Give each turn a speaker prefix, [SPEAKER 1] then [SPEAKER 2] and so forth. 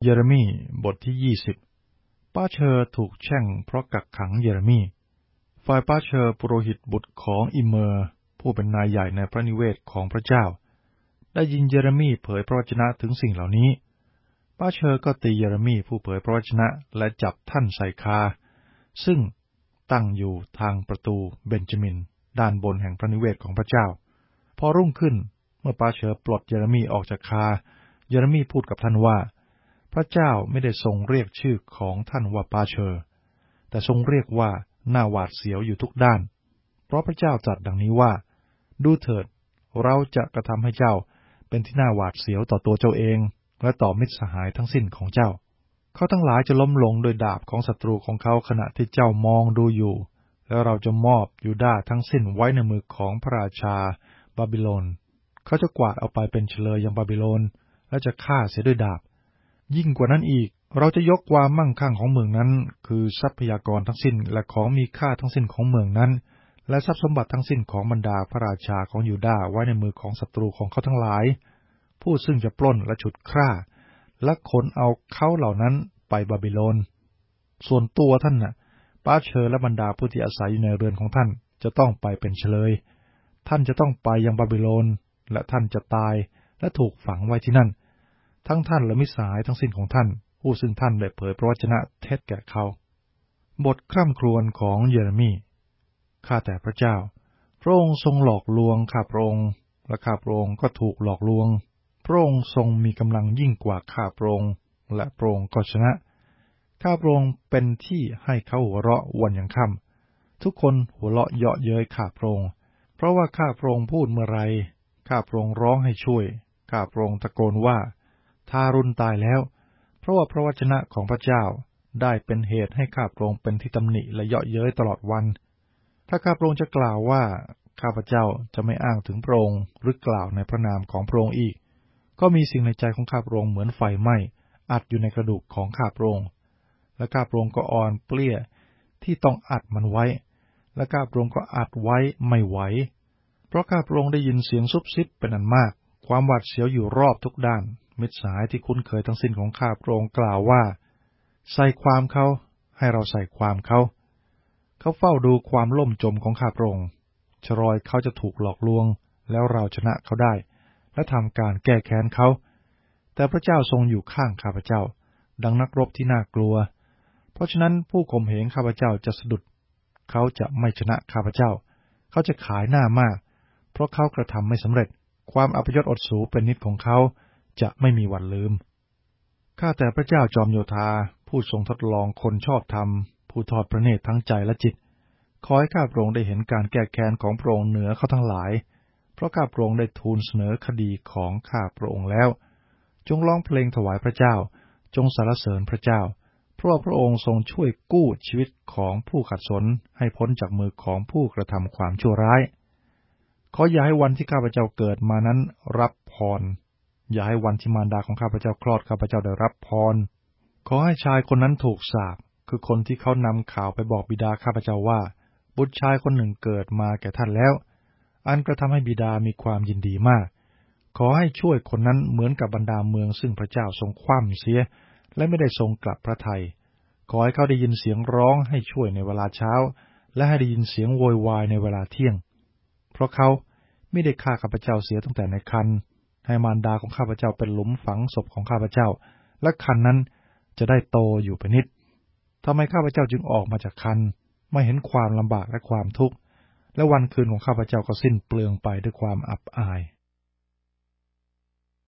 [SPEAKER 1] เยเรมีบทที่20ป้าเชอร์ถูกแช่งเพราะกักขังเยเรมีฝ่ายป้าเชอร์ปุโรหิตบุตรของอิเมอร์ผู้เป็นนายใหญ่ในพระนิเวศของพระเจ้าได้ยินเยเรมีเผยพระวจนะถึงสิ่งเหล่านี้ป้าเชอร์ก็ตีเยเรมีผู้เผยพระวจนะและจับท่านใส่คาซึ่งตั้งอยู่ทางประตูเบนจามินด้านบนแห่งพระนิเวศของพระเจ้าพอรุ่งขึ้นเมื่อป้าเชอร์ปลดเยเรมีออกจากคาเยเรมีพูดกับท่านว่าพระเจ้าไม่ได้ทรงเรียกชื่อของท่านว่าป้าเชอร์แต่ทรงเรียกว่าหน้าหวาดเสียวอยู่ทุกด้านเพราะพระเจ้าตรัสดังนี้ว่าดูเถิดเราจะกระทำให้เจ้าเป็นที่น่าหวาดเสียวต่อตัวเจ้าเองและต่อมิตรสหายทั้งสิ้นของเจ้าเขาทั้งหลายจะล้มลงโดยดาบของศัตรูของเขาขณะที่เจ้ามองดูอยู่แล้วเราจะมอบยูดาห์ทั้งสิ้นไว้ในมือของพระราชาบาบิโลนเขาจะกวาดเอาไปเป็นเฉลยยังบาบิโลนและจะฆ่าเสียด้วยดาบยิ่งกว่านั้นอีกเราจะยกความมั่งคั่งของเมืองนั้นคือทรัพยากรทั้งสิ้นและของมีค่าทั้งสิ้นของเมืองนั้นและทรัพย์สมบัติทั้งสิ้นของบรรดาพระราชาของยูดาห์ไว้ในมือของศัตรูของเขาทั้งหลายผู้ซึ่งจะปล้นและฉุดฆ่าและขนเอาเขาเหล่านั้นไปบาบิโลนส่วนตัวท่านน่ะป้าเชอร์และบรรดาผู้ที่อาศัยอยู่ในเรือนของท่านจะต้องไปเป็นเฉลยท่านจะต้องไปยังบาบิโลนและท่านจะตายและถูกฝังไว้ที่นั่นทั้งท่านและมิตรสหายทั้งสิ้นของท่านผู้ซึ่งท่านได้เผยพระวจนะเท็จแก่เขาบทคร่ำครวญของเยเรมีข้าแต่พระเจ้าพระองค์ทรงหลอกลวงข้าพระองค์และข้าพระองค์ก็ถูกหลอกลวงพระองค์ทรงมีกำลังยิ่งกว่าข้าพระองค์และพระองค์ก็ชนะข้าพระองค์เป็นที่ให้เขาหัวเราะวันยังค่ำทุกคนหัวเราะเยาะเย้ยข้าพระองค์เพราะว่าข้าพระองค์พูดเมื่อไรข้าพระองค์ร้องให้ช่วยข้าพระองค์ตะโกนว่าทารุณตายแล้วเพราะว่าพระวจนะของพระเจ้าได้เป็นเหตุให้ข้าพระองค์เป็นที่ตำหนิและเยาะเย้ยตลอดวันถ้าข้าพระองค์จะกล่าวว่าข้าพเจ้าจะไม่อ้างถึงพระองค์หรือกล่าวในพระนามของพระองค์อีกก็มีสิ่งในใจของข้าพระองค์เหมือนไฟไหม้อัดอยู่ในกระดูกของข้าพระองค์และข้าพระองค์ก็อ่อนเปลี้ยที่ต้องอัดมันไว้และข้าพระองค์ก็อัดไว้ไม่ไหวเพราะข้าพระองค์ได้ยินเสียงซุบซิบเป็นอันมากความหวาดเสียวอยู่รอบทุกด้านมิตรสหายที่คุ้นเคยทั้งสิ้นของข้าพระองค์กล่าวว่าใส่ความเขาให้เราใส่ความเขาเฝ้าดูความล่มจมของข้าพระองค์ชรอยเขาจะถูกหลอกลวงแล้วเราชนะเขาได้และทำการแก้แค้นเขาแต่พระเจ้าทรงอยู่ข้างข้าพเจ้าดังนักรบที่น่ากลัวเพราะฉะนั้นผู้ข่มเหงข้าพเจ้าจะสะดุดเขาจะไม่ชนะข้าพเจ้าเขาจะขายหน้ามากเพราะเขากระทำไม่สำเร็จความอัปยศอดสูเป็นนิจของเขาจะไม่มีวันลืมข้าแต่พระเจ้าจอมโยธาผู้ทรงทดลองคนชอบธรรมผู้ทอดพระเนตรทั้งใจและจิตขอให้ข้าพระองค์ได้เห็นการแก้แค้นของพระองค์เหนือเขาทั้งหลายเพราะข้าพระองค์ได้ทูลเสนอคดีของข้าพระองค์แล้วจงร้องเพลงถวายพระเจ้าจงสรรเสริญพระเจ้าเพราะพระองค์ทรงช่วยกู้ชีวิตของผู้ขัดสนให้พ้นจากมือของผู้กระทำความชั่วร้ายขออย่าให้วันที่ข้าพเจ้าเกิดมานั้นรับพรอย่าให้วันที่มารดาของข้าพเจ้าคลอดข้าพเจ้าได้รับพรขอให้ชายคนนั้นถูกสาปคือคนที่เขานำข่าวไปบอกบิดาข้าพเจ้าว่าบุตรชายคนหนึ่งเกิดมาแก่ท่านแล้วอันกระทำให้บิดามีความยินดีมากขอให้ช่วยคนนั้นเหมือนกับบรรดาเมืองซึ่งพระเจ้าทรงคว่ำเสียและไม่ได้ทรงกลับพระทัยขอให้เขาได้ยินเสียงร้องให้ช่วยในเวลาเช้าและให้ได้ยินเสียงโวยวายในเวลาเที่ยงเพราะเขาไม่ได้ฆ่าข้าพเจ้าเสียตั้งแต่ในครรภ์ให้มารดาของข้าพเจ้าเป็นหลุมฝังศพของข้าพเจ้าและครรภ์นั้นจะได้โตอยู่เป็นนิจทำไมข้าพเจ้าจึงออกมาจากครรภ์ไม่เห็นความลำบากและความทุกข์และวันคืนของข้าพเจ้าก็สิ้นเปลืองไปด้วยความอับอาย